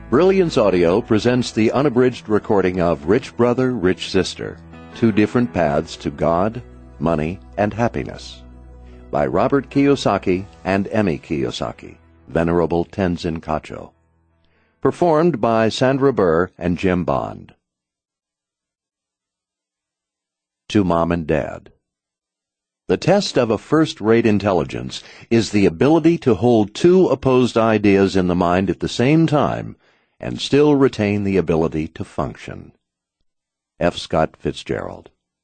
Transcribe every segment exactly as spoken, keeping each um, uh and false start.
Brilliance Audio presents the unabridged recording of Rich Brother, Rich Sister, Two Different Paths to God, Money, and Happiness, by Robert Kiyosaki and Emi Kiyosaki, Venerable Tenzin Kacho. Performed by Sandra Burr and Jim Bond. To Mom and Dad. The test of a first-rate intelligence is the ability to hold two opposed ideas in the mind at the same time and still retain the ability to function. F. Scott Fitzgerald.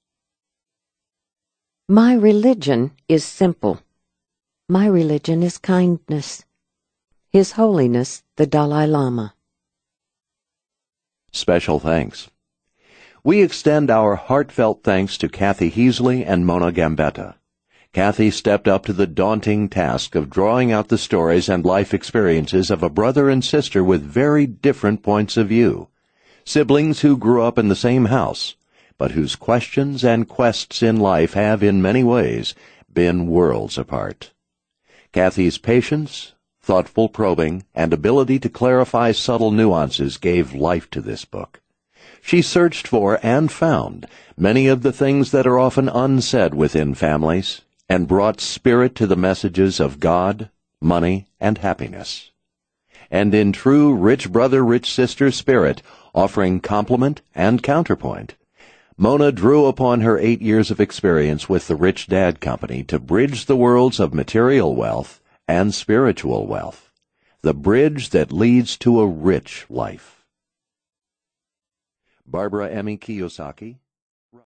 My religion is simple. My religion is kindness. His Holiness the Dalai Lama. Special thanks. We extend our heartfelt thanks to Kathy Heasley and Mona Gambetta. Kathy stepped up to the daunting task of drawing out the stories and life experiences of a brother and sister with very different points of view, siblings who grew up in the same house, but whose questions and quests in life have, in many ways, been worlds apart. Kathy's patience, thoughtful probing, and ability to clarify subtle nuances gave life to this book. She searched for and found many of the things that are often unsaid within families, and brought spirit to the messages of God, money, and happiness. And in true rich brother, rich sister spirit, offering complement and counterpoint, Mona drew upon her eight years of experience with the Rich Dad Company to bridge the worlds of material wealth and spiritual wealth, the bridge that leads to a rich life. Barbara Emi Kiyosaki,